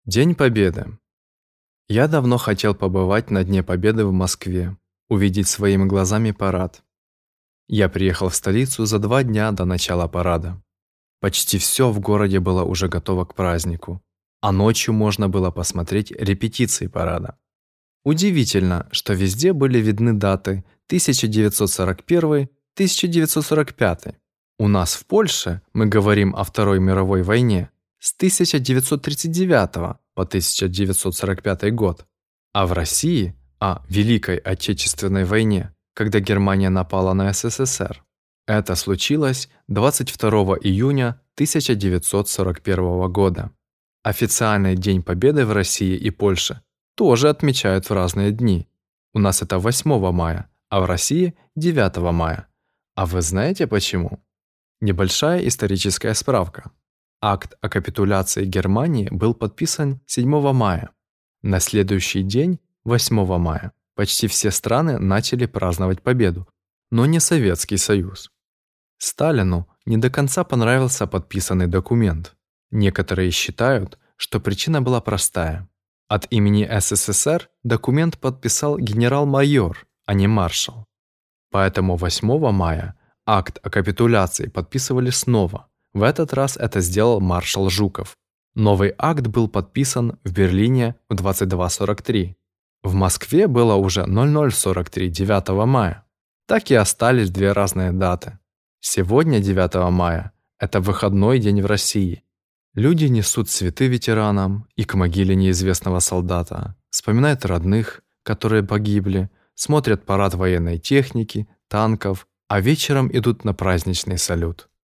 День Победы. Я давно хотел побывать на Дне Победы в Москве, увидеть своими глазами парад. Я приехал в столицу за 2 дня до начала парада. Почти все в городе было уже готово к празднику, а ночью можно было посмотреть репетиции парада. Удивительно, что везде были видны даты 1941-1945. У нас в Польше мы говорим о Второй мировой войне с 1939 по 1945 год, а в России о Великой Отечественной войне, когда Германия напала на СССР. Это случилось 22 июня 1941 года. Официальный День Победы в России и Польше тоже отмечают в разные дни. У нас это 8 мая, а в России 9 мая. А вы знаете почему? Небольшая историческая справка. Акт о капитуляции Германии был подписан 7 мая. На следующий день, 8 мая, почти все страны начали праздновать победу, но не Советский Союз. Сталину не до конца понравился подписанный документ. Некоторые считают, что причина была простая. От имени СССР документ подписал генерал-майор, а не маршал. Поэтому 8 мая акт о капитуляции подписывали снова. В этот раз это сделал маршал Жуков. Новый акт был подписан в Берлине в 22:43. В Москве было уже 00:43 9 мая. Так и остались 2 разные даты. Сегодня, 9 мая, это выходной день в России. Люди несут цветы ветеранам и к могиле неизвестного солдата, вспоминают родных, которые погибли, смотрят парад военной техники, танков, а вечером идут на праздничный салют.